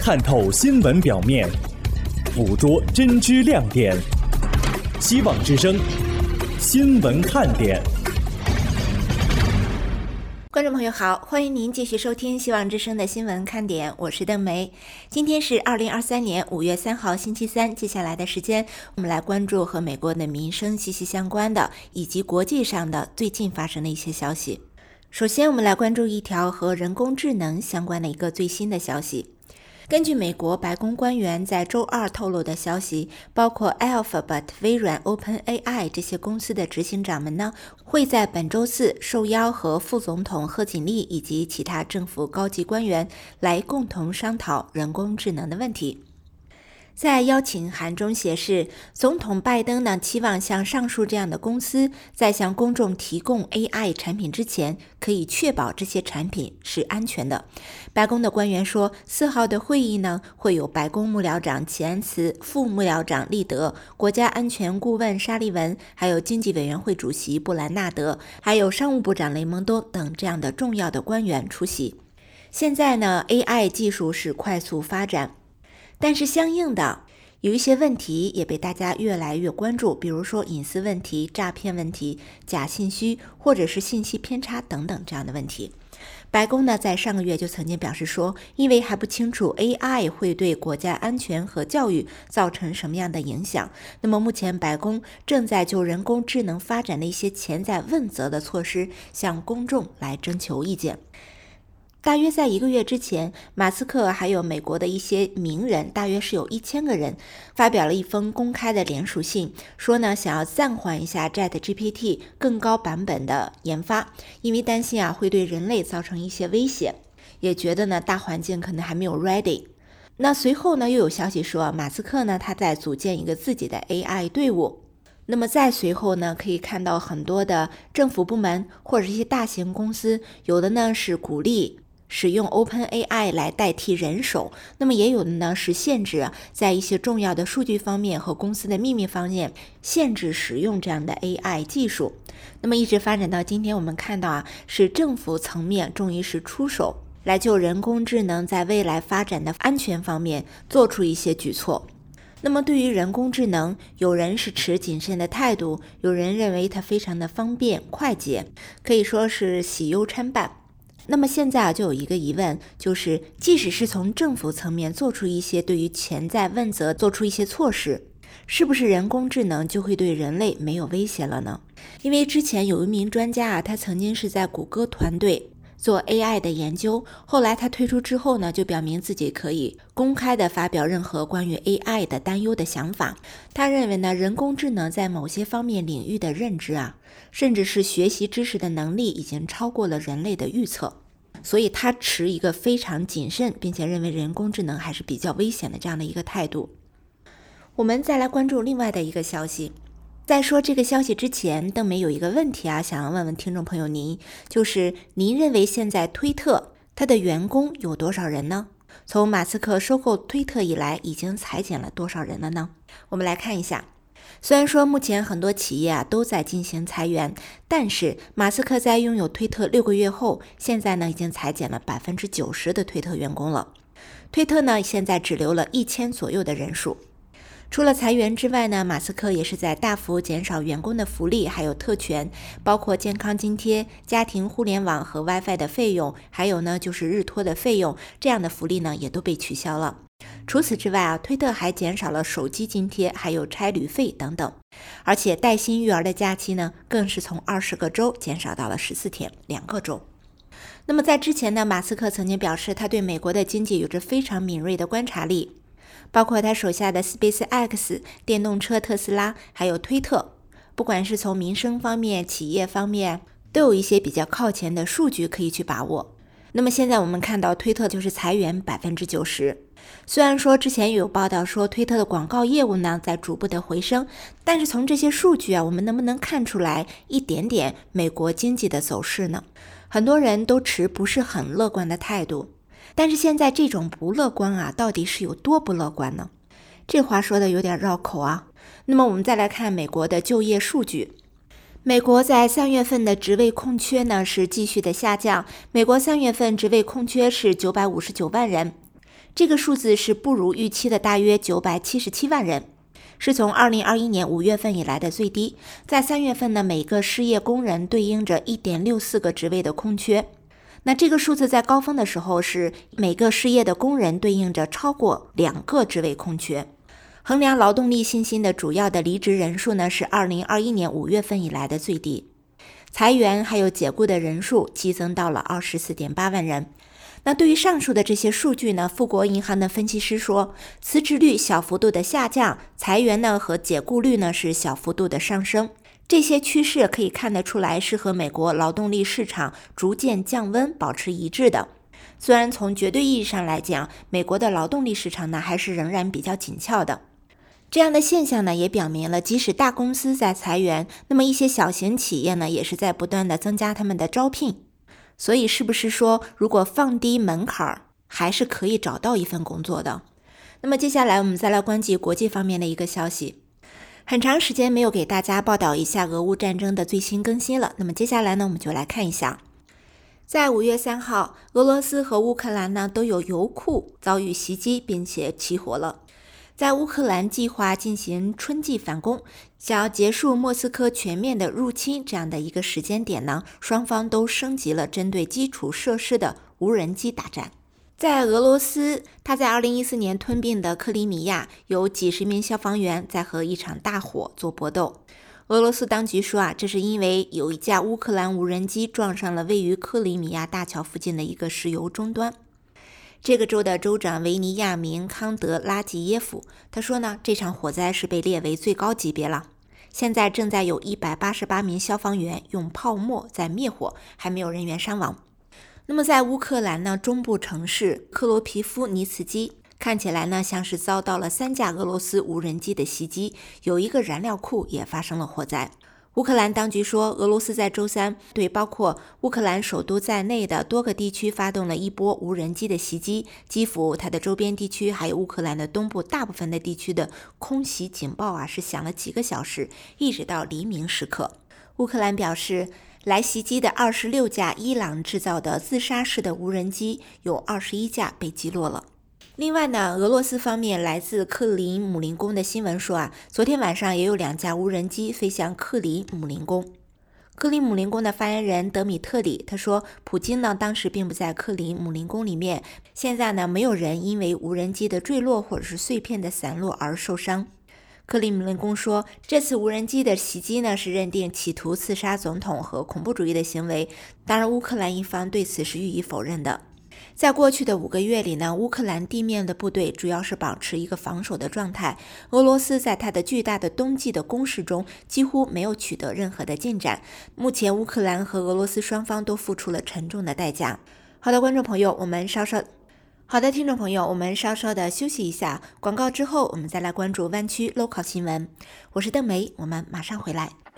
探透新闻表面，捕捉真知亮点。希望之声新闻看点。 观众朋友好，欢迎您继续收听希望之声的新闻看点，我是邓梅。今天是2023年5月3号星期三，接下来的时间我们来关注和美国的民生息息相关的以及国际上的最近发生的一些消息。首先我们来关注一条和人工智能相关的一个最新的消息。根据美国白宫官员在周二透露的消息，包括 Alphabet、微软、OpenAI 这些公司的执行长们呢，会在本周四受邀和副总统贺锦丽以及其他政府高级官员来共同商讨人工智能的问题。在邀请函中显示，总统拜登呢期望像上述这样的公司在向公众提供 AI 产品之前，可以确保这些产品是安全的。白宫的官员说，4号的会议呢会有白宫幕僚长齐安茨、副幕僚长利德、国家安全顾问沙利文，还有经济委员会主席布兰纳德，还有商务部长雷蒙多等这样的重要的官员出席。现在呢 AI 技术是快速发展，但是相应的有一些问题也被大家越来越关注，比如说隐私问题、诈骗问题、假信息或者是信息偏差等等这样的问题。白宫呢在上个月就曾经表示说，因为还不清楚 AI 会对国家安全和教育造成什么样的影响，那么目前白宫正在就人工智能发展的一些潜在问责的措施向公众来征求意见。大约在1个月之前，马斯克还有美国的一些名人，大约是有1000个人，发表了一封公开的联署信，说呢想要暂缓一下 ChatGPT 更高版本的研发，因为担心会对人类造成一些威胁，也觉得呢大环境可能还没有 ready。那随后呢又有消息说，马斯克呢他在组建一个自己的 AI 队伍。那么再随后呢，可以看到很多的政府部门或者一些大型公司，有的呢是鼓励使用 OpenAI 来代替人手，那么也有的呢是限制在一些重要的数据方面和公司的秘密方面限制使用这样的 AI 技术。那么一直发展到今天，我们看到是政府层面终于是出手来就人工智能在未来发展的安全方面做出一些举措。那么对于人工智能，有人是持谨慎的态度，有人认为它非常的方便快捷，可以说是喜忧参半。那么现在就有一个疑问，就是即使是从政府层面做出一些对于潜在问责做出一些措施，是不是人工智能就会对人类没有威胁了呢？因为之前有一名专家他曾经是在谷歌团队做 AI 的研究，后来他退出之后呢，就表明自己可以公开的发表任何关于 AI 的担忧的想法。他认为呢，人工智能在某些方面领域的认知甚至是学习知识的能力已经超过了人类的预测，所以他持一个非常谨慎，并且认为人工智能还是比较危险的这样的一个态度。我们再来关注另外的一个消息。在说这个消息之前，邓梅有一个问题想要问问听众朋友您，就是您认为现在推特它的员工有多少人呢？从马斯克收购推特以来，已经裁减了多少人了呢？我们来看一下。虽然说目前很多企业都在进行裁员，但是马斯克在拥有推特6个月后，现在呢已经裁减了90%的推特员工了。推特呢现在只留了1000左右的人数。除了裁员之外呢，马斯克也是在大幅减少员工的福利还有特权，包括健康津贴、家庭互联网和 WiFi 的费用，还有呢就是日托的费用，这样的福利呢也都被取消了。除此之外推特还减少了手机津贴，还有差旅费等等。而且带薪育儿的假期呢，更是从20个周减少到了14天，2个周。那么在之前呢，马斯克曾经表示他对美国的经济有着非常敏锐的观察力，包括他手下的 SpaceX、 电动车特斯拉还有推特，不管是从民生方面、企业方面，都有一些比较靠前的数据可以去把握。那么现在我们看到推特就是裁员90%。虽然说之前有报道说推特的广告业务呢在逐步的回升，但是从这些数据我们能不能看出来一点点美国经济的走势呢？很多人都持不是很乐观的态度，但是现在这种不乐观到底是有多不乐观呢？这话说的有点绕口那么我们再来看美国的就业数据。美国在3月份的职位空缺呢是继续的下降，美国3月份职位空缺是959万人， 这个数字是不如预期的大约977万人，是从2021年5月份以来的最低。在3月份呢，每个失业工人对应着 1.64 个职位的空缺。那这个数字在高峰的时候是每个失业的工人对应着超过2个职位空缺。衡量劳动力信心的主要的离职人数呢，是2021年5月份以来的最低。裁员还有解雇的人数激增到了 24.8 万人。那对于上述的这些数据呢，富国银行的分析师说，辞职率小幅度的下降，裁员呢和解雇率呢是小幅度的上升。这些趋势可以看得出来是和美国劳动力市场逐渐降温保持一致的。虽然从绝对意义上来讲，美国的劳动力市场呢还是仍然比较紧俏的。这样的现象呢，也表明了即使大公司在裁员，那么一些小型企业呢，也是在不断的增加他们的招聘。所以是不是说，如果放低门槛，还是可以找到一份工作的？那么接下来我们再来关注国际方面的一个消息。很长时间没有给大家报道一下俄乌战争的最新更新了。那么接下来呢，我们就来看一下。在5月3号，俄罗斯和乌克兰呢都有油库遭遇袭击，并且起火了。在乌克兰计划进行春季反攻，想要结束莫斯科全面的入侵这样的一个时间点呢，双方都升级了针对基础设施的无人机大战。在俄罗斯，他在2014年吞并的克里米亚，有几十名消防员在和一场大火做搏斗。俄罗斯当局说这是因为有一架乌克兰无人机撞上了位于克里米亚大桥附近的一个石油终端。这个州的州长维尼亚明·康德拉吉耶夫他说呢，这场火灾是被列为最高级别了，现在正在有188名消防员用泡沫在灭火，还没有人员伤亡。那么在乌克兰呢，中部城市克罗皮夫尼茨基看起来呢像是遭到了3架俄罗斯无人机的袭击，有一个燃料库也发生了火灾。乌克兰当局说，俄罗斯在周三对包括乌克兰首都在内的多个地区发动了一波无人机的袭击，基辅它的周边地区还有乌克兰的东部大部分的地区的空袭警报是响了几个小时，一直到黎明时刻。乌克兰表示，来袭击的26架伊朗制造的自杀式的无人机，有21架被击落了。另外呢，俄罗斯方面来自克林姆林宫的新闻说昨天晚上也有2架无人机飞向克林姆林宫。克林姆林宫的发言人德米特里他说，普京呢当时并不在克林姆林宫里面，现在呢没有人因为无人机的坠落或者是碎片的散落而受伤。克林姆林宫说，这次无人机的袭击呢是认定企图刺杀总统和恐怖主义的行为，当然乌克兰一方对此是予以否认的。在过去的5个月里呢，乌克兰地面的部队主要是保持一个防守的状态。俄罗斯在它的巨大的冬季的攻势中几乎没有取得任何的进展。目前乌克兰和俄罗斯双方都付出了沉重的代价。好的，听众朋友，我们稍稍的休息一下，广告之后我们再来关注湾区 local 新闻。我是邓梅，我们马上回来。